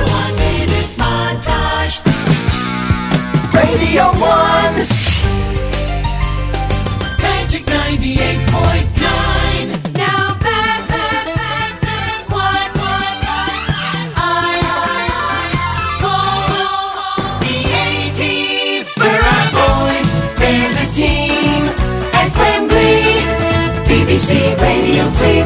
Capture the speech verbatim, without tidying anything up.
One minute montage. Radio One. Magic ninety-eight point nine. Now that's, that's, that's what, what I call the eighties. We're our boys, they're the team at Wembley. B B C Radio three